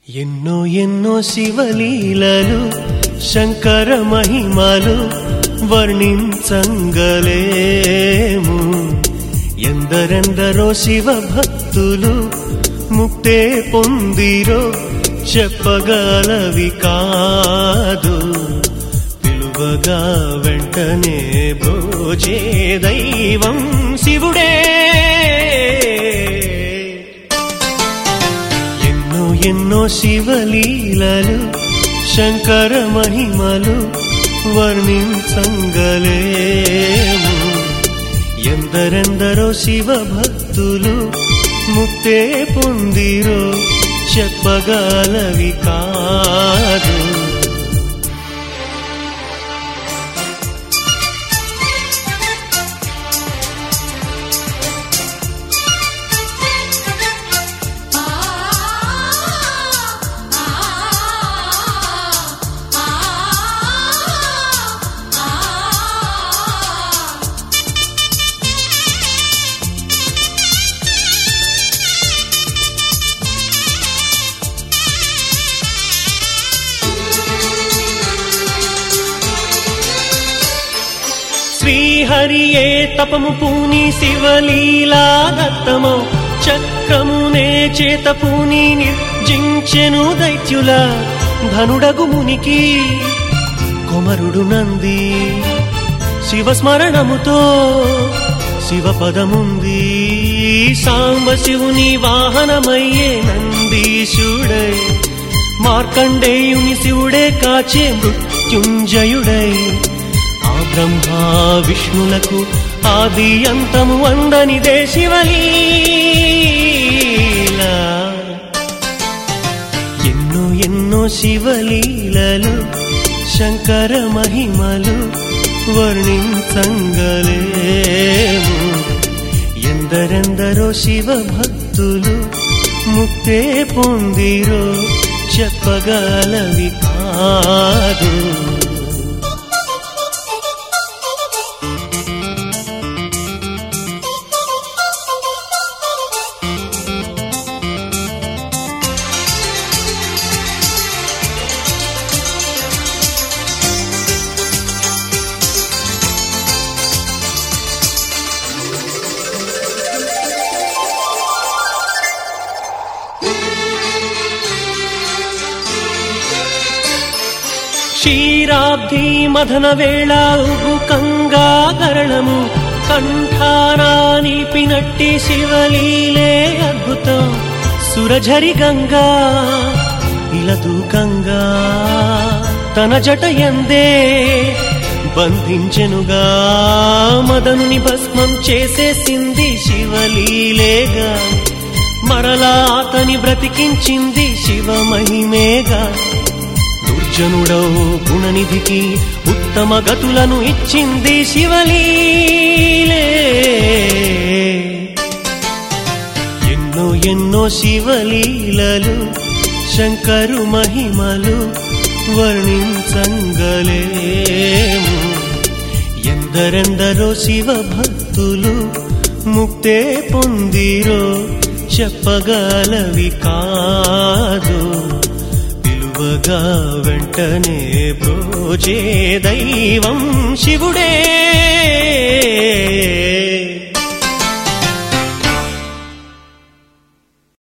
ఎన్నో ఎన్నో శివలీలలు శంకర మహిమలు వర్ణించంగలేము. ఎందరెందరో శివ భక్తులు ముక్తే పొందిరో చెప్పగలవి కాదు. పిలువగా వెంటనే బ్రోచే దైవం శివుడే. ఎన్నో శివలీలలు శంకర మహిమలు వర్ణించంగలేము. ఎందరెందరో శివ భక్తులు ముక్తే పొందిరో చెప్పగలవి కాదు. శ్రీహరియే తపము పూని శివలీలా దత్తమో చక్రమునే చేత పూని నిర్జించెను దైత్యుల ధనుడగు మునికి కొమరుడు నంది. శివస్మరణముతో శివపదముంది. సాంబ శివుని వాహనమయ్యే నందీశుడై మార్కండేయుని శివుడే కాచే మృత్యుంజయుడై బ్రహ్మా విష్ణులకు ఆది అంతము అందనిదే శివలీలా. ఎన్నో ఎన్నో శివలీలలు శంకర మహిమలు వర్ణించంగలేము. ఎందరెందరో శివ భక్తులు ముక్తే పొందిరో చెప్పగలవి కాదు. క్షీరాబ్ధి మదన వేళ ఉగు కంగాగరణము కంఠానా నిలిపినట్టి శివలీలే అద్భుతం. సురఝరి గంగా ఇలదూకంగా తన జట ఎందే బంధించెనుగా మదనుని భస్మం చేసేసింది శివలీలేగా. మరలా అతని బ్రతికించింది శివ మహిమేగా. దుర్జనుడౌ గుణనిధికి ఉత్తమ గతులను ఇచ్చింది శివలీలే. ఎన్నో ఎన్నో శివలీలలు శంకరు మహిమలు వర్ణించంగలేము. ఎందరెందరో శివ భక్తులు ముక్తే పొందిరో చెప్పగలవి కాదు. పిలువగా వెంటనే బ్రోచే దైవం శివుడే.